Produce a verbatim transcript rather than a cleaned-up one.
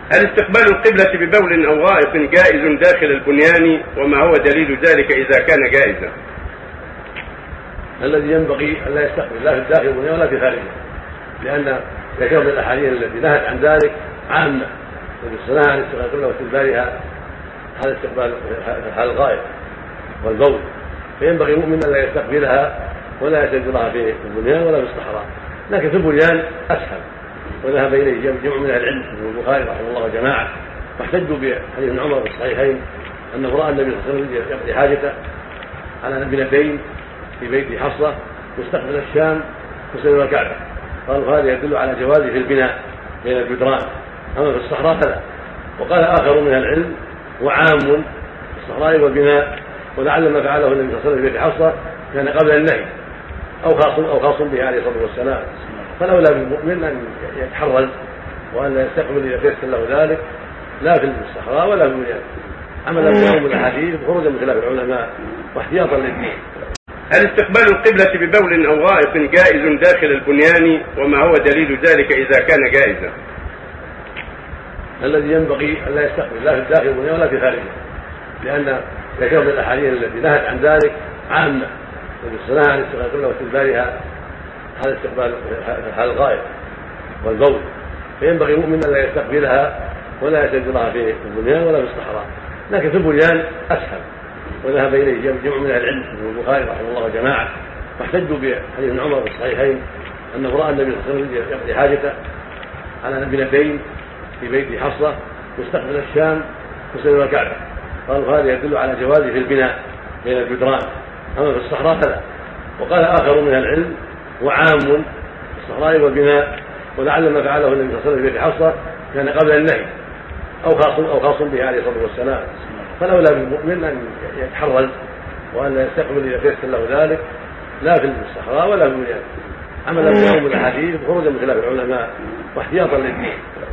هل استقبال القبلة ببول أو غائط جائز داخل البنيان، وما هو دليل ذلك إذا كان جائزا؟ الذي ينبغي أن لا يستقبل لا في داخل البنيان ولا في خارجه، لأن كثير من الأحاديث التي نهت عن ذلك عامة، والصلاة عن استقبال القبلة واستدبارها هذا استقبال هذا الغائط والبول، فينبغي المؤمن أن لا يستقبلها ولا يستدبرها في البنيان ولا في الصحراء، لكن في البنيان أسهل، وذهب إليه جمع من العلم ابن البخاري رحمه الله وجماعة، واحتجوا بحديث ابن عمر في الصحيحين أنه رأى النبي صلى الله عليه وسلم يقضي حاجته على ابنتين في بيت حصة مستقبل الشام مستقبل الكعبة، قالوا هذا يدل على جوازه في البناء بين الجدران، أما في الصحراء فلا. وقال آخر من العلم وعام في الصحراء والبناء، ولعل ما فعله النبي صلى الله عليه وسلم في بيت حصة كان قبل النهي أو خاص أو خاص به عليه الصلاة والسلام، فلولا بالمؤمن أن يتحرز وأن يستقبل إذا تيسر له ذلك لا في الصحراء ولا في البنيان، عملا بعموم الأحاديث وخروجا من خلاف العلماء واحتياطا للدين. هل استقبال القبلة ببول أو غائط جائز داخل البنيان، وما هو دليل ذلك إذا كان جائزا؟ الذي ينبغي أن لا يستقبل لا في داخل البنيان ولا في خارجه، لأن كثير من الأحاديث التي نهت عن ذلك عامة، والصلاة عن استقبال القبلة واستدبارها هذا استقبال هذا الغائط والبول، فينبغي المؤمن أن لا يستقبلها ولا يستدبرها في البنيان ولا في الصحراء، لكن في البنيان أسهل، وذهب إليه جمع من العلم ابن البخاري رحمه الله وجماعة، واحتجوا بحديث ابن عمر في الصحيحين أنه رأى النبي صلى الله عليه وسلم يقضي حاجته على ابنتين في بيت حصة مستقبل الشام مستقبل الكعبة، قالوا هذا يدل على جوازه في البناء بين الجدران، أما في الصحراء فلا. وقال آخر من العلم وعام في الصحراء والبناء، ولعل ما فعله النبي صلى الله عليه وسلم في بيت حصة كان قبل النهي أو خاص أو خاص به عليه الصلاة والسلام، فلولا بالمؤمن أن يتحرز وأن يستقبل إذا تيسر له ذلك لا في الصحراء ولا في البنيان، عملا بعموم الأحاديث وخروجا من خلاف العلماء واحتياطا للدين.